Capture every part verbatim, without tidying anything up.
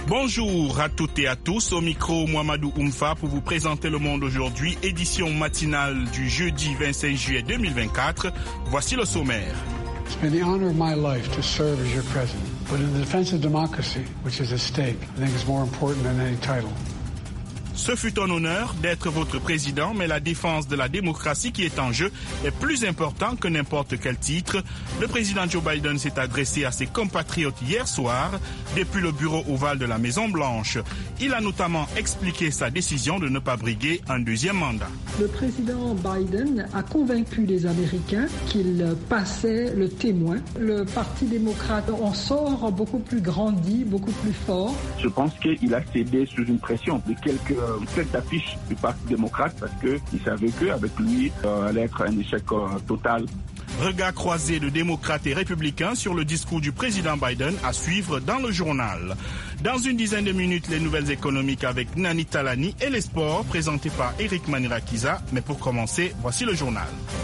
Bonjour à toutes et à tous, au micro Mouamadou Oumfa pour vous présenter Le Monde aujourd'hui, édition matinale du jeudi vingt-cinq juillet deux mille vingt-quatre. Voici le sommaire. It's been the honor of my life to serve as your president, but in the defense of democracy, which is at stake, I think it's more important than any title. Ce fut un honneur d'être votre président, mais la défense de la démocratie qui est en jeu est plus important que n'importe quel titre. Le président Joe Biden s'est adressé à ses compatriotes hier soir depuis le bureau ovale de la Maison-Blanche. Il a notamment expliqué sa décision de ne pas briguer un deuxième mandat. Le président Biden a convaincu les Américains qu'il passait le témoin. Le Parti démocrate en sort beaucoup plus grandi, beaucoup plus fort. Je pense qu'il a cédé sous une pression de quelques tête d'affiche du Parti démocrate parce qu'il savait qu'avec lui, euh, allait être un échec euh, total. Regard croisé de démocrates et républicains sur le discours du président Biden à suivre dans le journal. Dans une dizaine de minutes, les nouvelles économiques avec Nani Talani et les sports présentés par Eric Manirakiza. Mais pour commencer, voici le journal.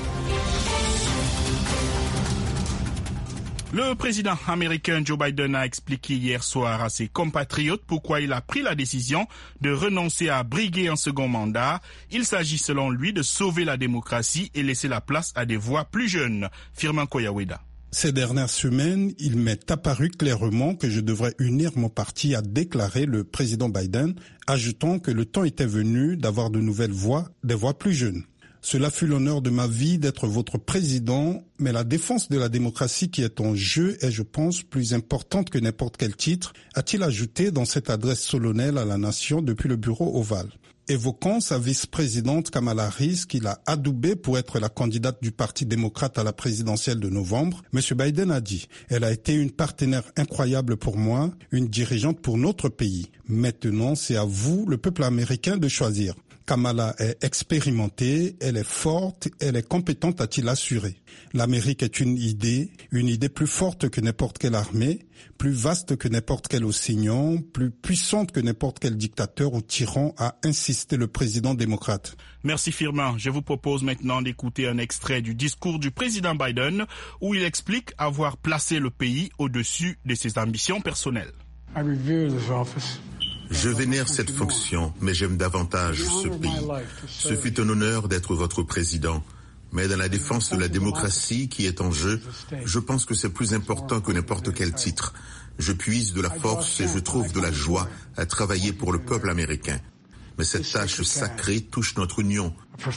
Le président américain Joe Biden a expliqué hier soir à ses compatriotes pourquoi il a pris la décision de renoncer à briguer un second mandat. Il s'agit selon lui de sauver la démocratie et laisser la place à des voix plus jeunes. Firmin Koyaweda. Ces dernières semaines, il m'est apparu clairement que je devrais unir mon parti, a déclaré le président Biden, ajoutant que le temps était venu d'avoir de nouvelles voix, des voix plus jeunes. Cela fut l'honneur de ma vie d'être votre président, mais la défense de la démocratie qui est en jeu est, je pense, plus importante que n'importe quel titre, a-t-il ajouté dans cette adresse solennelle à la nation depuis le bureau ovale. Évoquant sa vice-présidente Kamala Harris, qu'il a adoubée pour être la candidate du Parti démocrate à la présidentielle de novembre, M. Biden a dit « Elle a été une partenaire incroyable pour moi, une dirigeante pour notre pays. Maintenant, c'est à vous, le peuple américain, de choisir. » Kamala est expérimentée, elle est forte, elle est compétente, a-t-il assuré. L'Amérique est une idée, une idée plus forte que n'importe quelle armée, plus vaste que n'importe quel océan, plus puissante que n'importe quel dictateur ou tyran, a insisté le président démocrate. Merci Firmin. Je vous propose maintenant d'écouter un extrait du discours du président Biden où il explique avoir placé le pays au-dessus de ses ambitions personnelles. I revere this office. Je vénère cette fonction, mais j'aime davantage ce pays. Ce fut un honneur d'être votre président. Mais dans la défense de la démocratie qui est en jeu, je pense que c'est plus important que n'importe quel titre. Je puise de la force et je trouve de la joie à travailler pour le peuple américain. Mais cette tâche sacrée touche notre union.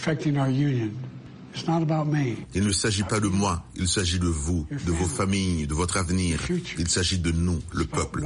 Il ne s'agit pas de moi, il s'agit de vous, de vos familles, de votre avenir. Il s'agit de nous, le peuple.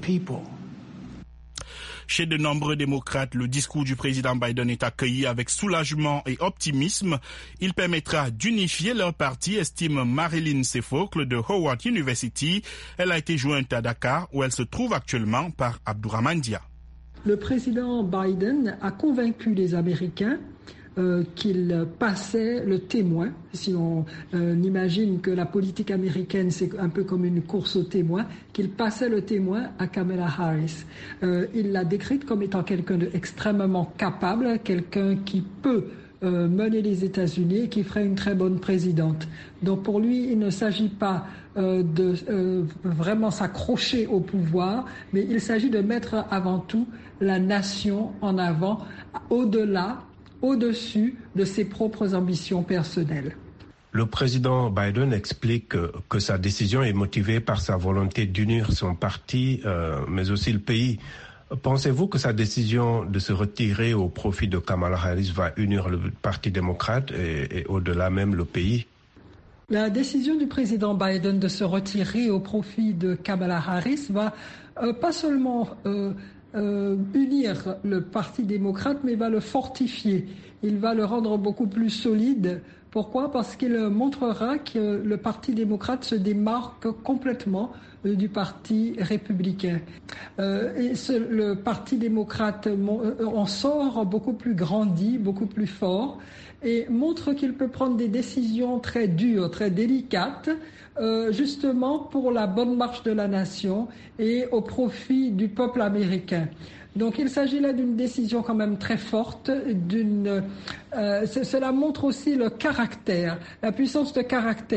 Chez de nombreux démocrates, le discours du président Biden est accueilli avec soulagement et optimisme. Il permettra d'unifier leur parti, estime Marilyn Sefocle de Howard University. Elle a été jointe à Dakar, où elle se trouve actuellement, par Abdourahmane Dia. Le président Biden a convaincu les Américains Euh, qu'il passait le témoin. Si on euh, imagine que la politique américaine, c'est un peu comme une course au témoin, qu'il passait le témoin à Kamala Harris. Euh, il l'a décrite comme étant quelqu'un d'extrêmement capable, quelqu'un qui peut euh, mener les États-Unis et qui ferait une très bonne présidente. Donc pour lui, il ne s'agit pas euh, de euh, vraiment s'accrocher au pouvoir, mais il s'agit de mettre avant tout la nation en avant, au-delà au-dessus de ses propres ambitions personnelles. Le président Biden explique que, que sa décision est motivée par sa volonté d'unir son parti, euh, mais aussi le pays. Pensez-vous que sa décision de se retirer au profit de Kamala Harris va unir le Parti démocrate et, et au-delà même le pays? La décision du président Biden de se retirer au profit de Kamala Harris va euh, pas seulement euh, Euh, unir le Parti démocrate, mais va le fortifier. Il va le rendre beaucoup plus solide. Pourquoi? Parce qu'il montrera que le Parti démocrate se démarque complètement euh, du Parti républicain. Euh, et ce, le Parti démocrate euh, en sort beaucoup plus grandi, beaucoup plus fort, et montre qu'il peut prendre des décisions très dures, très délicates, Euh, justement pour la bonne marche de la nation et au profit du peuple américain. Donc il s'agit là d'une décision quand même très forte, d'une, euh, cela montre aussi le caractère, la puissance de caractère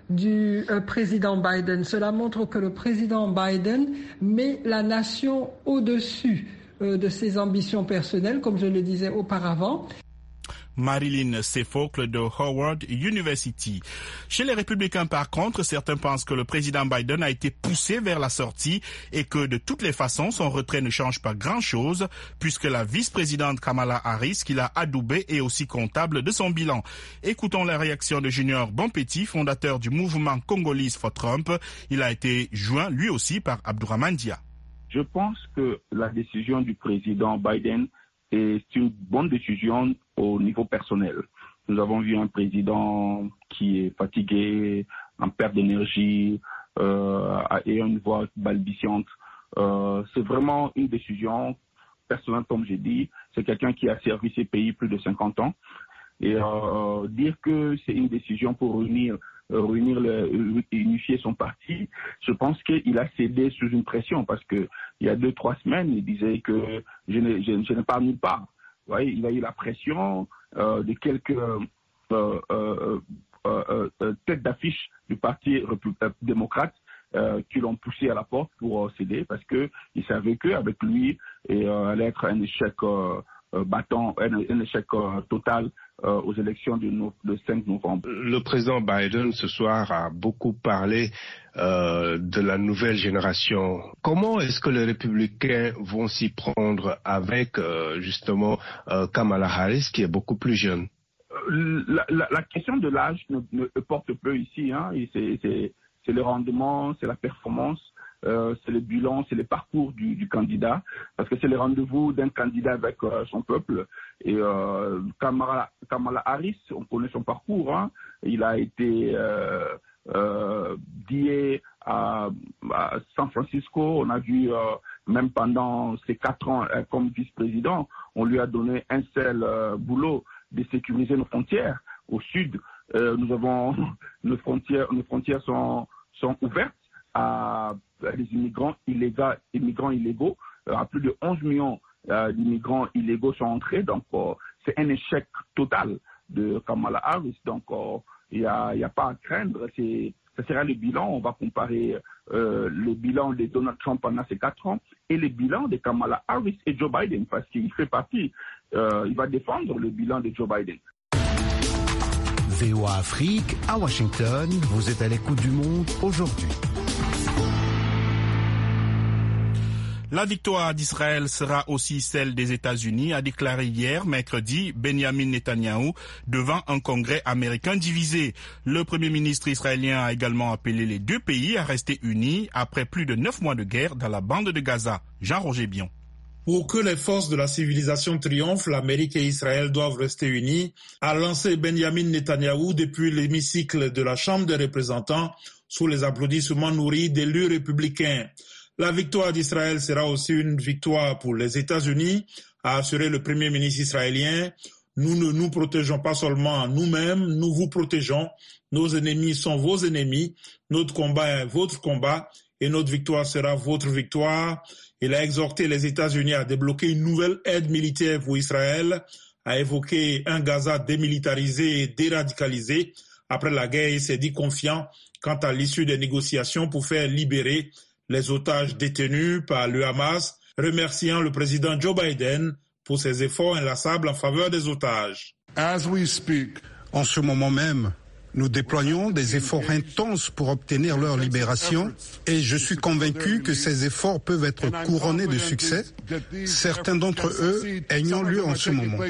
du euh, président Biden. Cela montre que le président Biden met la nation au-dessus euh, de ses ambitions personnelles, comme je le disais auparavant. Marilyn Sefocle de Howard University. Chez les républicains, par contre, certains pensent que le président Biden a été poussé vers la sortie et que de toutes les façons, son retrait ne change pas grand-chose puisque la vice-présidente Kamala Harris, qui l'a adoubé, est aussi comptable de son bilan. Écoutons la réaction de Junior Bonpetit, fondateur du mouvement Congolese for Trump. Il a été joint lui aussi par Abdourahmane Dia. Je pense que la décision du président Biden est une bonne décision au niveau personnel. Nous avons vu un président qui est fatigué, en perte d'énergie euh, et une voix balbutiante. Euh, c'est vraiment une décision personnelle, comme j'ai dit. C'est quelqu'un qui a servi ses pays plus de cinquante ans. Et euh, dire que c'est une décision pour réunir, réunir le, unifier son parti, je pense qu'il a cédé sous une pression parce que il y a deux, trois semaines, il disait que je n'ai, je, je n'ai pas nulle part. Vous voyez, il a eu la pression euh, de quelques euh, euh, euh, euh, euh, têtes d'affiche du parti euh, démocrate euh, qui l'ont poussé à la porte pour euh, céder parce qu'il savait qu'avec lui, il euh, allait être un échec euh, euh, battant, un, un échec euh, total euh, aux élections du no, de cinq novembre. Le président Biden ce soir a beaucoup parlé euh, de la nouvelle génération. Comment est-ce que les républicains vont s'y prendre avec euh, justement euh, Kamala Harris qui est beaucoup plus jeune? La, la, la question de l'âge ne, ne porte peu ici. Hein, et c'est, c'est, c'est le rendement, c'est la performance. Euh, c'est le bilan, c'est le parcours du, du candidat, parce que c'est le rendez-vous d'un candidat avec euh, son peuple. Et euh, Kamala, Kamala Harris, on connaît son parcours. Hein. Il a été euh, euh, dié à, à San Francisco. On a vu, euh, même pendant ses quatre ans euh, comme vice-président, on lui a donné un seul euh, boulot de sécuriser nos frontières. Au sud, euh, nous avons nos frontières, nos frontières sont, sont ouvertes à les immigrants illégaux, immigrants illégaux. Euh, à plus de onze millions euh, d'immigrants illégaux sont entrés. Donc, euh, c'est un échec total de Kamala Harris. Donc, il euh, n'y a, a pas à craindre. C'est, ça sera le bilan. On va comparer euh, le bilan de Donald Trump pendant ces quatre ans et le bilan de Kamala Harris et Joe Biden, parce qu'il fait partie. Euh, il va défendre le bilan de Joe Biden. V O A Afrique, à Washington, vous êtes à l'écoute du monde aujourd'hui. La victoire d'Israël sera aussi celle des États-Unis, a déclaré hier, mercredi, Benjamin Netanyahou, devant un congrès américain divisé. Le premier ministre israélien a également appelé les deux pays à rester unis après plus de neuf mois de guerre dans la bande de Gaza. Jean-Roger Bion. Pour que les forces de la civilisation triomphent, l'Amérique et Israël doivent rester unis, a lancé Benjamin Netanyahou depuis l'hémicycle de la Chambre des représentants sous les applaudissements nourris d'élus républicains. La victoire d'Israël sera aussi une victoire pour les États-Unis, a assuré le premier ministre israélien. Nous ne nous protégeons pas seulement nous-mêmes, nous vous protégeons. Nos ennemis sont vos ennemis, notre combat est votre combat et notre victoire sera votre victoire. Il a exhorté les États-Unis à débloquer une nouvelle aide militaire pour Israël, a évoqué un Gaza démilitarisé et déradicalisé. Après la guerre, il s'est dit confiant quant à l'issue des négociations pour faire libérer les otages détenus par le Hamas, remerciant le président Joe Biden pour ses efforts inlassables en faveur des otages. As we speak, en ce moment même, nous déployons des efforts intenses pour obtenir leur libération et je suis convaincu que ces efforts peuvent être couronnés de succès, certains d'entre eux ayant lieu en ce moment.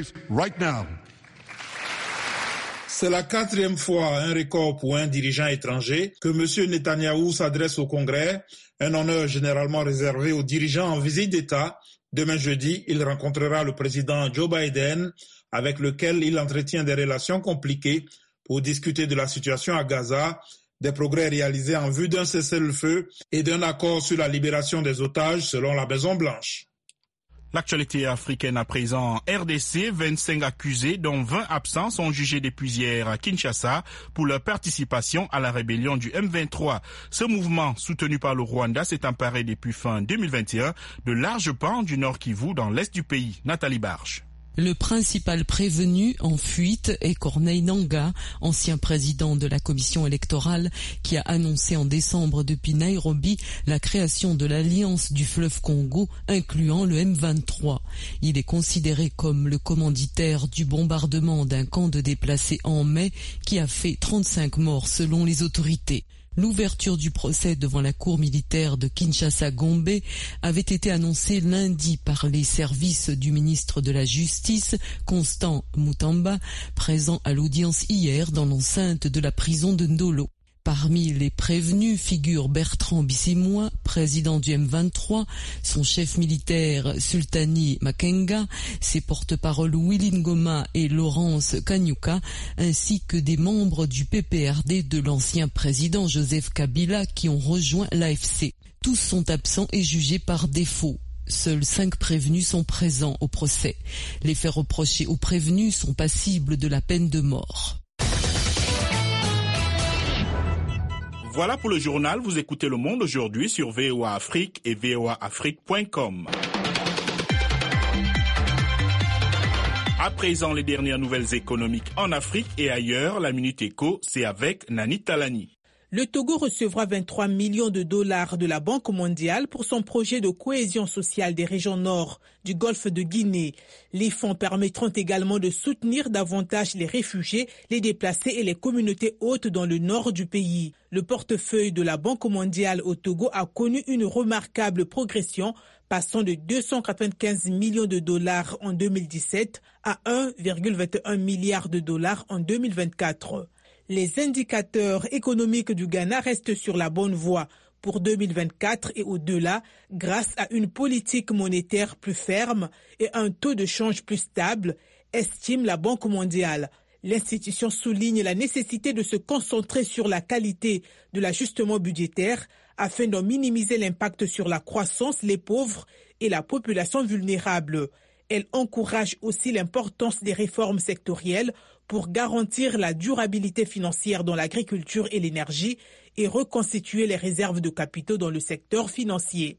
C'est la quatrième fois, un record pour un dirigeant étranger, que M. Netanyahou s'adresse au Congrès, un honneur généralement réservé aux dirigeants en visite d'État. Demain jeudi, il rencontrera le président Joe Biden, avec lequel il entretient des relations compliquées pour discuter de la situation à Gaza, des progrès réalisés en vue d'un cessez-le-feu et d'un accord sur la libération des otages selon la Maison-Blanche. L'actualité africaine à présent en R D C, vingt-cinq accusés dont vingt absents sont jugés depuis hier à Kinshasa pour leur participation à la rébellion du M vingt-trois. Ce mouvement, soutenu par le Rwanda, s'est emparé depuis fin deux mille vingt et un de larges pans du Nord Kivu dans l'est du pays. Nathalie Barge. Le principal prévenu en fuite est Corneille Nangaa, ancien président de la commission électorale, qui a annoncé en décembre depuis Nairobi la création de l'Alliance du fleuve Congo, incluant le M vingt-trois. Il est considéré comme le commanditaire du bombardement d'un camp de déplacés en mai qui a fait trente-cinq morts selon les autorités. L'ouverture du procès devant la cour militaire de Kinshasa-Gombe avait été annoncée lundi par les services du ministre de la Justice, Constant Mutamba, présent à l'audience hier dans l'enceinte de la prison de Ndolo. Parmi les prévenus figure Bertrand Bisimwa, président du M vingt-trois, son chef militaire Sultani Makenga, ses porte-paroles Willy Ngoma et Laurence Kanyuka, ainsi que des membres du P P R D de l'ancien président Joseph Kabila qui ont rejoint l'A F C. Tous sont absents et jugés par défaut. Seuls cinq prévenus sont présents au procès. Les faits reprochés aux prévenus sont passibles de la peine de mort. Voilà pour le journal, vous écoutez Le Monde aujourd'hui sur V O A Afrique et V O A Afrique point com. À présent, les dernières nouvelles économiques en Afrique et ailleurs, la Minute Éco, c'est avec Nani Talani. Le Togo recevra vingt-trois millions de dollars de la Banque mondiale pour son projet de cohésion sociale des régions nord du golfe de Guinée. Les fonds permettront également de soutenir davantage les réfugiés, les déplacés et les communautés hautes dans le nord du pays. Le portefeuille de la Banque mondiale au Togo a connu une remarquable progression, passant de deux cent quatre-vingt-quinze millions de dollars en deux mille dix-sept à un virgule vingt et un milliard de dollars en deux mille vingt-quatre. Les indicateurs économiques du Ghana restent sur la bonne voie pour deux mille vingt-quatre et au-delà grâce à une politique monétaire plus ferme et un taux de change plus stable, estime la Banque mondiale. L'institution souligne la nécessité de se concentrer sur la qualité de l'ajustement budgétaire afin d'en minimiser l'impact sur la croissance, les pauvres et la population vulnérable. Elle encourage aussi l'importance des réformes sectorielles pour garantir la durabilité financière dans l'agriculture et l'énergie et reconstituer les réserves de capitaux dans le secteur financier.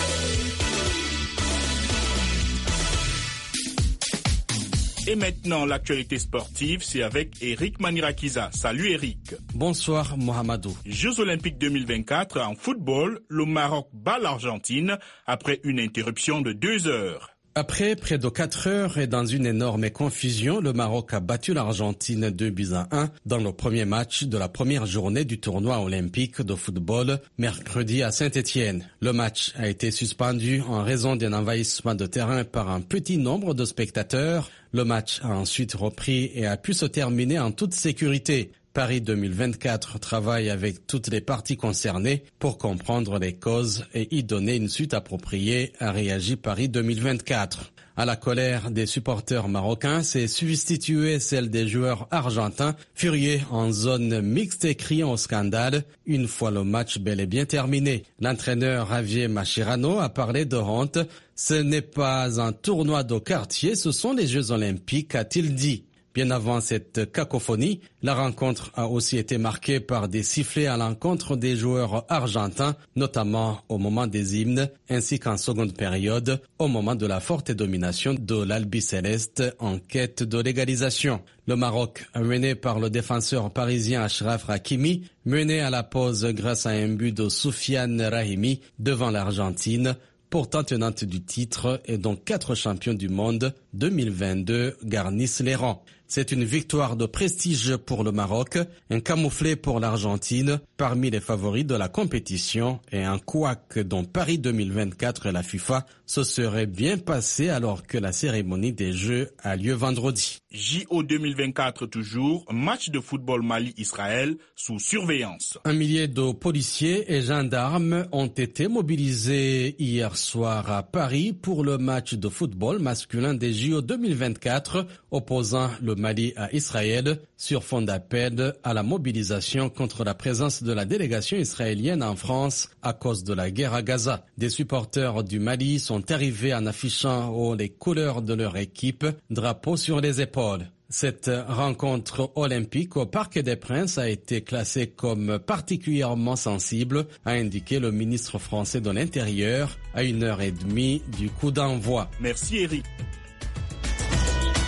Et maintenant, l'actualité sportive, c'est avec Eric Manirakiza. Salut Eric. Bonsoir Mohamedou. Jeux olympiques deux mille vingt-quatre en football, le Maroc bat l'Argentine après une interruption de deux heures. Après près de quatre heures et dans une énorme confusion, le Maroc a battu l'Argentine deux buts à un dans le premier match de la première journée du tournoi olympique de football mercredi à Saint-Étienne. Le match a été suspendu en raison d'un envahissement de terrain par un petit nombre de spectateurs. Le match a ensuite repris et a pu se terminer en toute sécurité. Paris deux mille vingt-quatre travaille avec toutes les parties concernées pour comprendre les causes et y donner une suite appropriée, a réagi Paris deux mille vingt-quatre. À la colère des supporters marocains s'est substituée celle des joueurs argentins, furieux en zone mixte et criant au scandale, une fois le match bel et bien terminé. L'entraîneur Javier Mascherano a parlé de honte. Ce n'est pas un tournoi de quartier, ce sont les Jeux olympiques, a-t-il dit. Bien avant cette cacophonie, la rencontre a aussi été marquée par des sifflets à l'encontre des joueurs argentins, notamment au moment des hymnes, ainsi qu'en seconde période, au moment de la forte domination de l'Albi-Céleste en quête de légalisation. Le Maroc, mené par le défenseur parisien Achraf Hakimi, mené à la pause grâce à un but de Soufiane Rahimi devant l'Argentine, pourtant tenante du titre et dont quatre champions du monde deux mille vingt-deux garnissent les rangs. C'est une victoire de prestige pour le Maroc, un camouflet pour l'Argentine, parmi les favoris de la compétition et un couac dont Paris deux mille vingt-quatre et la FIFA se seraient bien passés alors que la cérémonie des Jeux a lieu vendredi. J O deux mille vingt-quatre toujours, match de football Mali-Israël sous surveillance. Un millier de policiers et gendarmes ont été mobilisés hier soir à Paris pour le match de football masculin des J O deux mille vingt-quatre opposant le Mali à Israël sur fond d'appel à la mobilisation contre la présence de la délégation israélienne en France à cause de la guerre à Gaza. Des supporters du Mali sont arrivés en affichant haut les couleurs de leur équipe, drapeau sur les épaules. Cette rencontre olympique au Parc des Princes a été classée comme particulièrement sensible, a indiqué le ministre français de l'Intérieur à une heure et demie du coup d'envoi. Merci Eric.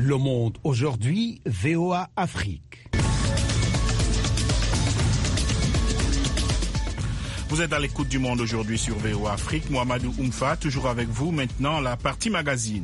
Le Monde aujourd'hui, V O A Afrique. Vous êtes à l'écoute du Monde aujourd'hui sur V O A Afrique. Mohamedou Oumfa, toujours avec vous. Maintenant, la partie magazine.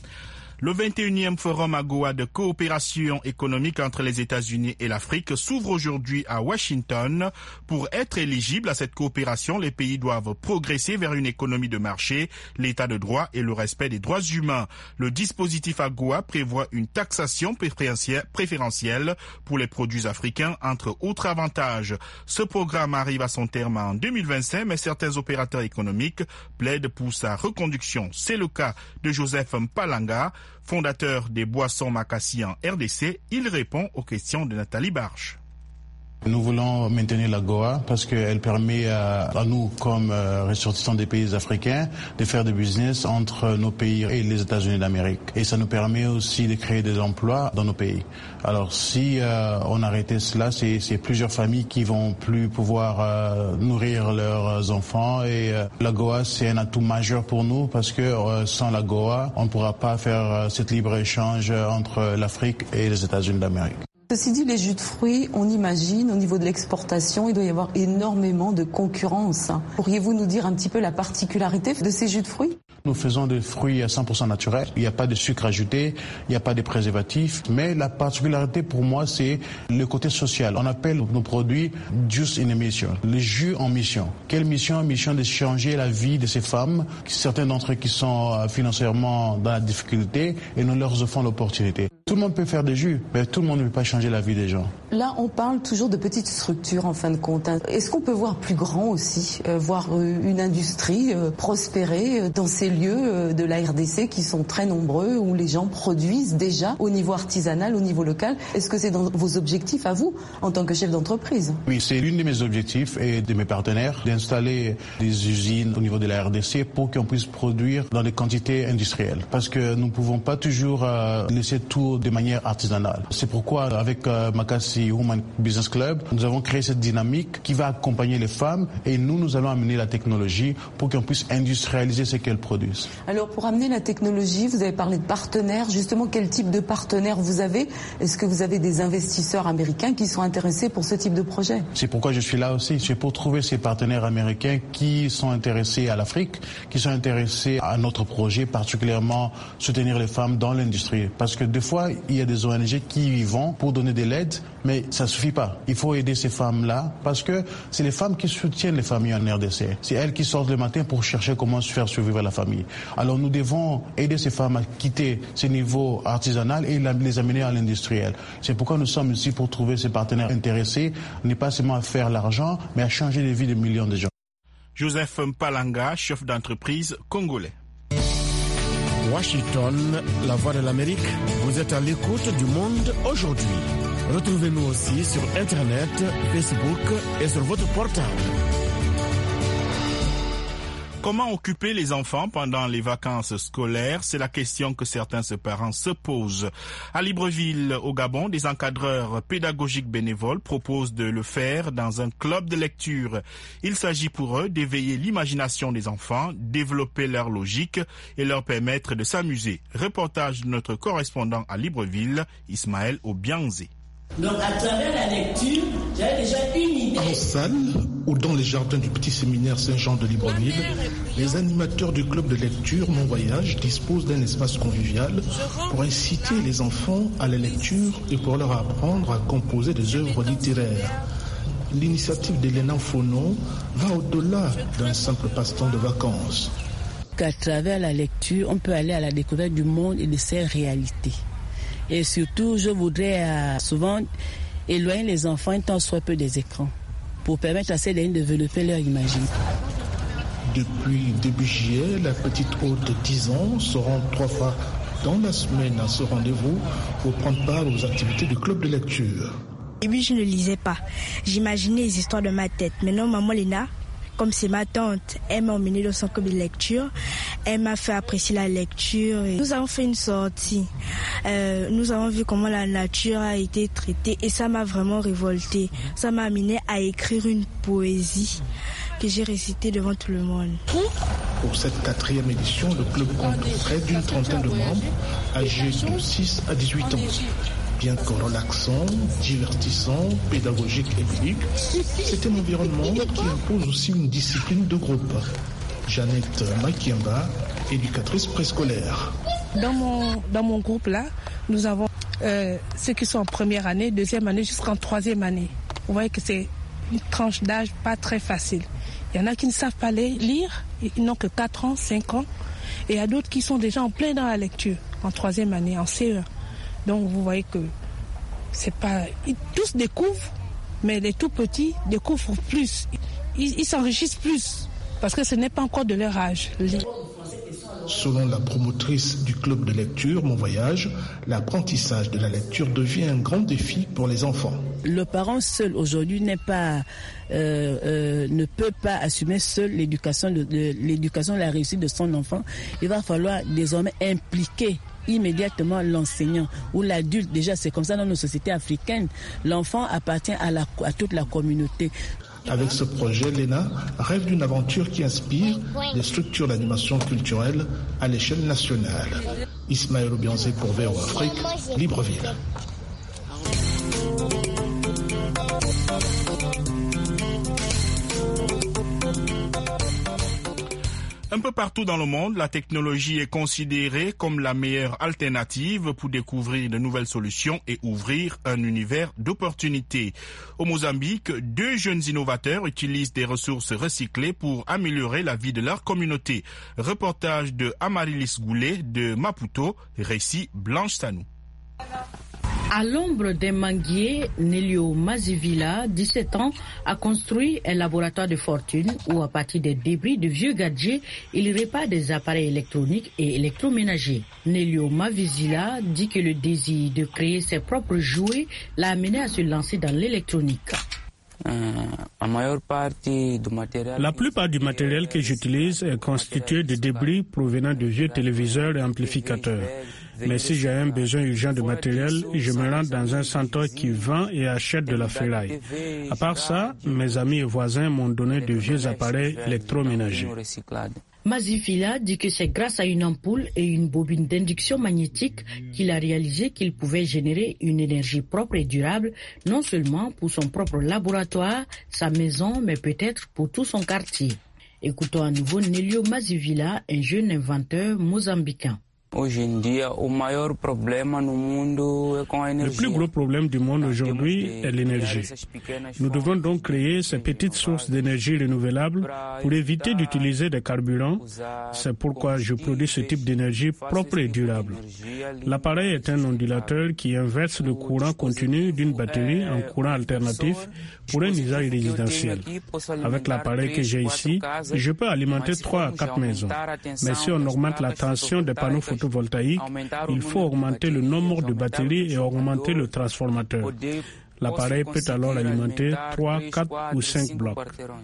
Le vingt et unième Forum AGOA de coopération économique entre les États-Unis et l'Afrique s'ouvre aujourd'hui à Washington. Pour être éligible à cette coopération, les pays doivent progresser vers une économie de marché, l'état de droit et le respect des droits humains. Le dispositif AGOA prévoit une taxation préférentielle pour les produits africains, entre autres avantages. Ce programme arrive à son terme en deux mille vingt-cinq, mais certains opérateurs économiques plaident pour sa reconduction. C'est le cas de Joseph Mpalanga, fondateur des boissons Makassi en R D C. Il répond aux questions de Nathalie Barche. Nous voulons maintenir l'AGOA parce qu'elle permet à, à nous, comme euh, ressortissants des pays africains, de faire du business entre nos pays et les États-Unis d'Amérique. Et ça nous permet aussi de créer des emplois dans nos pays. Alors si euh, on arrêtait cela, c'est, c'est plusieurs familles qui vont plus pouvoir euh, nourrir leurs enfants. Et euh, l'AGOA, c'est un atout majeur pour nous parce que euh, sans l'AGOA, on ne pourra pas faire euh, cet libre-échange entre l'Afrique et les États-Unis d'Amérique. Ceci dit, les jus de fruits, on imagine, au niveau de l'exportation, il doit y avoir énormément de concurrence. Pourriez-vous nous dire un petit peu la particularité de ces jus de fruits ? Nous faisons des fruits à cent pour cent naturels. Il n'y a pas de sucre ajouté, il n'y a pas de préservatifs. Mais la particularité pour moi, c'est le côté social. On appelle nos produits « juice in a mission », les jus en mission. Quelle mission ? Mission de changer la vie de ces femmes, certains d'entre eux qui sont financièrement dans la difficulté, et nous leur offrons l'opportunité. Tout le monde peut faire des jus, mais tout le monde ne peut pas changer la vie des gens. Là, on parle toujours de petites structures en fin de compte. Est-ce qu'on peut voir plus grand aussi, euh, voir euh, une industrie euh, prospérer euh, dans ces lieux euh, de la R D C qui sont très nombreux, où les gens produisent déjà au niveau artisanal, au niveau local? Est-ce que c'est dans vos objectifs à vous, en tant que chef d'entreprise? Oui, c'est l'une de mes objectifs et de mes partenaires d'installer des usines au niveau de la R D C pour qu'on puisse produire dans des quantités industrielles. Parce que nous ne pouvons pas toujours euh, laisser tout de manière artisanale. C'est pourquoi avec euh, Makassi Women Business Club, nous avons créé cette dynamique qui va accompagner les femmes et nous, nous allons amener la technologie pour qu'on puisse industrialiser ce qu'elles produisent. Alors pour amener la technologie, vous avez parlé de partenaires. Justement, quel type de partenaires vous avez? Est-ce que vous avez des investisseurs américains qui sont intéressés pour ce type de projet? C'est pourquoi je suis là aussi. C'est pour trouver ces partenaires américains qui sont intéressés à l'Afrique, qui sont intéressés à notre projet, particulièrement soutenir les femmes dans l'industrie. Parce que des fois, il y a des O N G qui y vont pour donner de l'aide, mais ça suffit pas. Il faut aider ces femmes-là parce que c'est les femmes qui soutiennent les familles en R D C. C'est elles qui sortent le matin pour chercher comment se faire survivre la famille. Alors nous devons aider ces femmes à quitter ce niveau artisanal et les amener à l'industriel. C'est pourquoi nous sommes ici pour trouver ces partenaires intéressés, n'est pas seulement à faire l'argent, mais à changer les vies de millions de gens. Joseph Mpalanga, chef d'entreprise congolais. Washington, la voix de l'Amérique, vous êtes à l'écoute du Monde aujourd'hui. Retrouvez-nous aussi sur Internet, Facebook et sur votre portable. Comment occuper les enfants pendant les vacances scolaires? C'est la question que certains parents se posent. À Libreville, au Gabon, des encadreurs pédagogiques bénévoles proposent de le faire dans un club de lecture. Il s'agit pour eux d'éveiller l'imagination des enfants, développer leur logique et leur permettre de s'amuser. Reportage de notre correspondant à Libreville, Ismaël Obianzé. Donc à travers la lecture, j'avais déjà une idée. En salle ou dans les jardins du petit séminaire Saint-Jean de Libreville, les animateurs du club de lecture Mon Voyage disposent d'un espace convivial pour inciter les enfants à la lecture et pour leur apprendre à composer des œuvres littéraires. L'initiative d'Elena Fonon va au-delà d'un simple passe-temps de vacances. Qu'à travers la lecture, on peut aller à la découverte du monde et de ses réalités. Et surtout, je voudrais euh, souvent éloigner les enfants un temps soit peu des écrans pour permettre à ces derniers de développer leur imaginaire. Depuis début juillet, la petite haute de dix ans se rend trois fois dans la semaine à ce rendez-vous pour prendre part aux activités du club de lecture. Au début, je ne lisais pas. J'imaginais les histoires de ma tête. Maintenant, maman Léna, comme c'est ma tante, elle m'a emmenée dans son club de lecture. Elle m'a fait apprécier la lecture. Nous avons fait une sortie. Euh, nous avons vu comment la nature a été traitée et ça m'a vraiment révoltée. Ça m'a amené à écrire une poésie que j'ai récité devant tout le monde. Pour cette quatrième édition, le club compte près d'une trentaine de membres âgés de six à dix-huit ans. Bien que relaxant, divertissant, pédagogique et ludique, c'est un environnement qui impose aussi une discipline de groupe. Jeannette Makiamba, éducatrice préscolaire. Dans mon, dans mon groupe là, nous avons euh, ceux qui sont en première année, deuxième année jusqu'en troisième année. Vous voyez que c'est une tranche d'âge pas très facile. Il y en a qui ne savent pas lire, ils n'ont que quatre ans, cinq ans. Et il y a d'autres qui sont déjà en plein dans la lecture, en troisième année, en C E un. Donc vous voyez que c'est pas... Ils, tous découvrent, mais les tout petits découvrent plus. Ils, ils s'enrichissent plus, parce que ce n'est pas encore de leur âge. Selon la promotrice du club de lecture, Mon Voyage, l'apprentissage de la lecture devient un grand défi pour les enfants. Le parent seul aujourd'hui n'est pas, euh, euh, ne peut pas assumer seul l'éducation, de, de, l'éducation, la réussite de son enfant. Il va falloir désormais impliquer immédiatement l'enseignant ou l'adulte. Déjà, c'est comme ça dans nos sociétés africaines. L'enfant appartient à, la, à toute la communauté. Avec ce projet, Léna rêve d'une aventure qui inspire des structures d'animation culturelle à l'échelle nationale. Ismaël Obianzé pour V O Afrique, Libreville. Un peu partout dans le monde, la technologie est considérée comme la meilleure alternative pour découvrir de nouvelles solutions et ouvrir un univers d'opportunités. Au Mozambique, deux jeunes innovateurs utilisent des ressources recyclées pour améliorer la vie de leur communauté. Reportage de Amarilis Goulet de Maputo, récit Blanche Sanou. À l'ombre des manguiers, Nelio Mazivila, dix-sept ans, a construit un laboratoire de fortune où, à partir des débris de vieux gadgets, il répare des appareils électroniques et électroménagers. Nelio Mazivila dit que le désir de créer ses propres jouets l'a amené à se lancer dans l'électronique. La plupart du matériel que j'utilise est constitué de débris provenant de vieux téléviseurs et amplificateurs. Mais si j'ai un besoin urgent de matériel, je me rends dans un centre qui vend et achète de la ferraille. À part ça, mes amis et voisins m'ont donné de vieux appareils électroménagers. Mazifila dit que c'est grâce à une ampoule et une bobine d'induction magnétique qu'il a réalisé qu'il pouvait générer une énergie propre et durable, non seulement pour son propre laboratoire, sa maison, mais peut-être pour tout son quartier. Écoutons à nouveau Nelio Mazivila, un jeune inventeur mozambicain. Le plus gros problème du monde aujourd'hui est l'énergie. Nous devons donc créer ces petites sources d'énergie renouvelable pour éviter d'utiliser des carburants. C'est pourquoi je produis ce type d'énergie propre et durable. L'appareil est un ondulateur qui inverse le courant continu d'une batterie en courant alternatif pour un usage résidentiel. Avec l'appareil que j'ai ici, je peux alimenter trois à quatre maisons. Mais si on augmente la tension des panneaux photovoltaïques, il faut augmenter le nombre de batteries et augmenter le transformateur. L'appareil peut alors alimenter trois, quatre ou cinq blocs.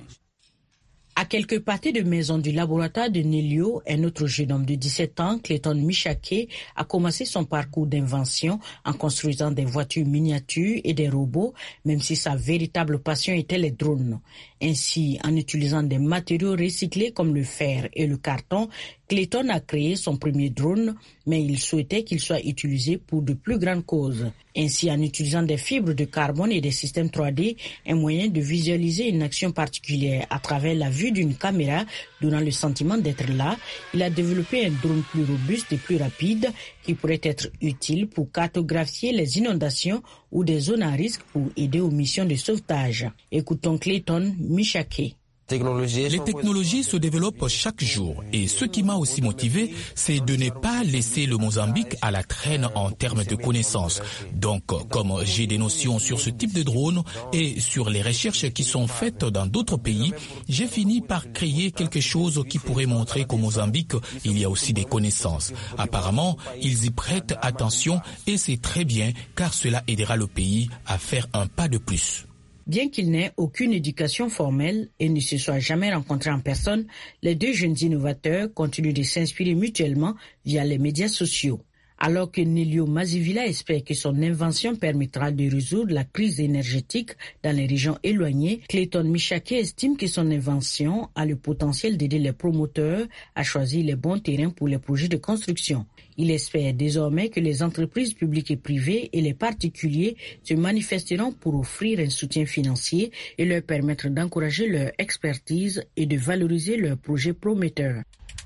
À quelques pâtés de maison du laboratoire de Nelio, un autre jeune homme de dix-sept ans, Clayton Michake, a commencé son parcours d'invention en construisant des voitures miniatures et des robots, même si sa véritable passion était les drones. Ainsi, en utilisant des matériaux recyclés comme le fer et le carton, Clayton a créé son premier drone, mais il souhaitait qu'il soit utilisé pour de plus grandes causes. Ainsi, en utilisant des fibres de carbone et des systèmes trois D, un moyen de visualiser une action particulière à travers la vue d'une caméra, donnant le sentiment d'être là, il a développé un drone plus robuste et plus rapide qui pourrait être utile pour cartographier les inondations ou des zones à risque pour aider aux missions de sauvetage. Écoutons Clayton Michake. Les technologies se développent chaque jour et ce qui m'a aussi motivé, c'est de ne pas laisser le Mozambique à la traîne en termes de connaissances. Donc, comme j'ai des notions sur ce type de drone et sur les recherches qui sont faites dans d'autres pays, j'ai fini par créer quelque chose qui pourrait montrer qu'au Mozambique, il y a aussi des connaissances. Apparemment, ils y prêtent attention et c'est très bien car cela aidera le pays à faire un pas de plus. Bien qu'ils n'aient aucune éducation formelle et ne se soient jamais rencontrés en personne, les deux jeunes innovateurs continuent de s'inspirer mutuellement via les médias sociaux. Alors que Nelio Mazivila espère que son invention permettra de résoudre la crise énergétique dans les régions éloignées, Clayton Michake estime que son invention a le potentiel d'aider les promoteurs à choisir les bons terrains pour les projets de construction. Il espère désormais que les entreprises publiques et privées et les particuliers se manifesteront pour offrir un soutien financier et leur permettre d'encourager leur expertise et de valoriser leurs projets prometteurs.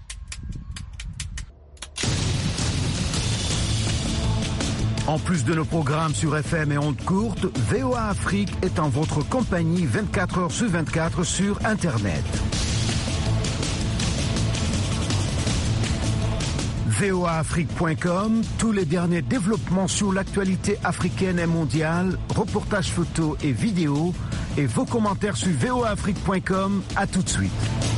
En plus de nos programmes sur F M et ondes courtes, V O A Afrique est en votre compagnie vingt-quatre heures sur vingt-quatre sur Internet. V O A Afrique point com, tous les derniers développements sur l'actualité africaine et mondiale, reportages photos et vidéos, et vos commentaires sur V O A Afrique point com. À tout de suite.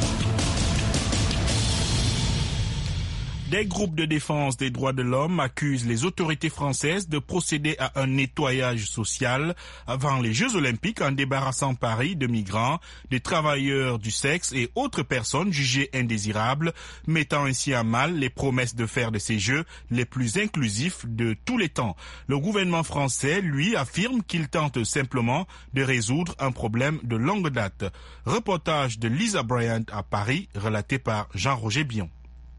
Des groupes de défense des droits de l'homme accusent les autorités françaises de procéder à un nettoyage social avant les Jeux Olympiques en débarrassant Paris de migrants, de travailleurs du sexe et autres personnes jugées indésirables, mettant ainsi à mal les promesses de faire de ces Jeux les plus inclusifs de tous les temps. Le gouvernement français, lui, affirme qu'il tente simplement de résoudre un problème de longue date. Reportage de Lisa Bryant à Paris, relaté par Jean-Roger Bion.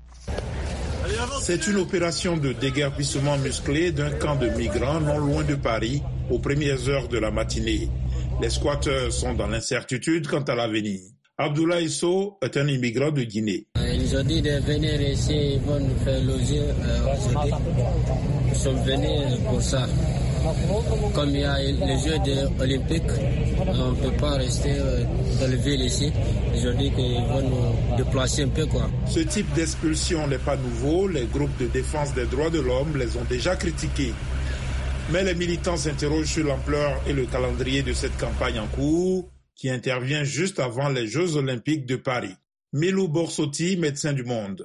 C'est une opération de déguerpissement musclé d'un camp de migrants non loin de Paris aux premières heures de la matinée. Les squatteurs sont dans l'incertitude quant à l'avenir. Abdoulaye Sow est un immigrant de Guinée. Ils ont dit de venir ici, ils vont nous faire loger euh, aujourd'hui. Nous sommes venus pour ça. Comme il y a les Jeux olympiques, on ne peut pas rester dans la ville ici. Ils ont dit qu'ils vont nous déplacer un peu, quoi. Ce type d'expulsion n'est pas nouveau. Les groupes de défense des droits de l'homme les ont déjà critiqués. Mais les militants s'interrogent sur l'ampleur et le calendrier de cette campagne en cours qui intervient juste avant les Jeux olympiques de Paris. Milou Borsotti, médecin du Monde.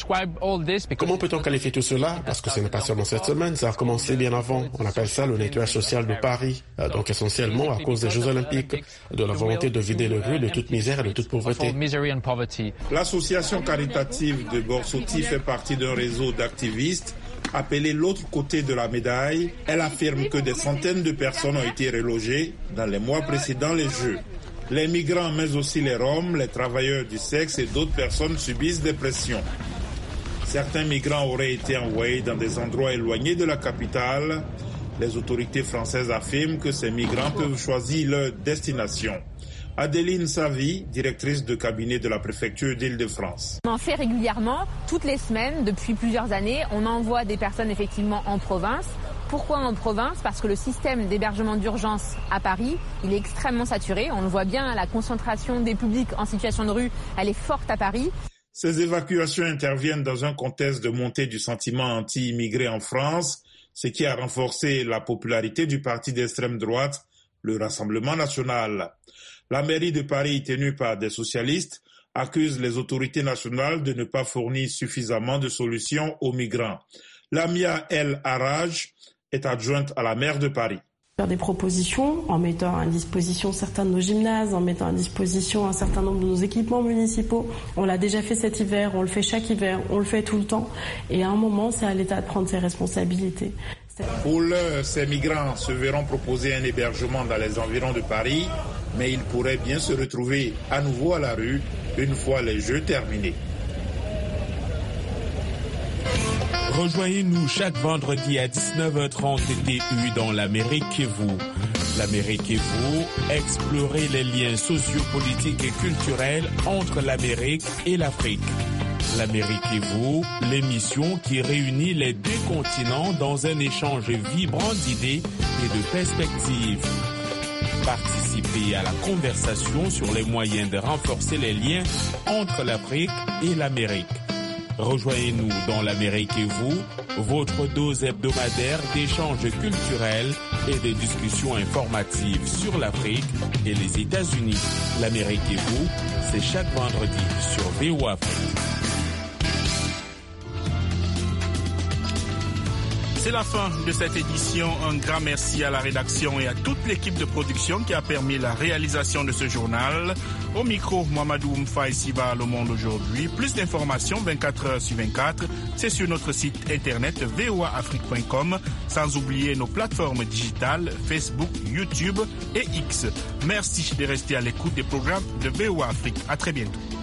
Comment peut-on qualifier tout cela? Parce que ce n'est pas seulement cette semaine, ça a commencé bien avant. On appelle ça le nettoyage social de Paris. Donc essentiellement à cause des Jeux Olympiques, de la volonté de vider les rues de toute misère et de toute pauvreté. L'association caritative de Borsotti fait partie d'un réseau d'activistes appelé l'autre côté de la médaille. Elle affirme que des centaines de personnes ont été relogées dans les mois précédant les Jeux. Les migrants, mais aussi les Roms, les travailleurs du sexe et d'autres personnes subissent des pressions. Certains migrants auraient été envoyés dans des endroits éloignés de la capitale. Les autorités françaises affirment que ces migrants peuvent choisir leur destination. Adeline Savi, directrice de cabinet de la préfecture d'Île-de-France. On en fait régulièrement, toutes les semaines, depuis plusieurs années. On envoie des personnes effectivement en province. Pourquoi en province? Parce que le système d'hébergement d'urgence à Paris, il est extrêmement saturé. On le voit bien, la concentration des publics en situation de rue, elle est forte à Paris. Ces évacuations interviennent dans un contexte de montée du sentiment anti-immigré en France, ce qui a renforcé la popularité du parti d'extrême droite, le Rassemblement national. La mairie de Paris, tenue par des socialistes, accuse les autorités nationales de ne pas fournir suffisamment de solutions aux migrants. Lamia El Haraj est adjointe à la maire de Paris. Faire des propositions en mettant à disposition certains de nos gymnases, en mettant à disposition un certain nombre de nos équipements municipaux. On l'a déjà fait cet hiver, on le fait chaque hiver, on le fait tout le temps. Et à un moment, c'est à l'État de prendre ses responsabilités. Pour l'heure, ces migrants se verront proposer un hébergement dans les environs de Paris, mais ils pourraient bien se retrouver à nouveau à la rue une fois les Jeux terminés. Rejoignez-nous chaque vendredi à dix-neuf heures trente T U dans l'Amérique et vous. L'Amérique et vous, explorez les liens sociopolitiques et culturels entre l'Amérique et l'Afrique. L'Amérique et vous, l'émission qui réunit les deux continents dans un échange vibrant d'idées et de perspectives. Participez à la conversation sur les moyens de renforcer les liens entre l'Afrique et l'Amérique. Rejoignez-nous dans l'Amérique et vous, votre dose hebdomadaire d'échanges culturels et de discussions informatives sur l'Afrique et les États-Unis. L'Amérique et vous, c'est chaque vendredi sur V O A Afrique. C'est la fin de cette édition. Un grand merci à la rédaction et à toute l'équipe de production qui a permis la réalisation de ce journal. Au micro, Mamadou Mfa ici va Le Monde aujourd'hui. Plus d'informations vingt-quatre heures sur vingt-quatre, c'est sur notre site internet v o a afrique point com, sans oublier nos plateformes digitales Facebook, YouTube et X. Merci de rester à l'écoute des programmes de V O A Afrique. À très bientôt.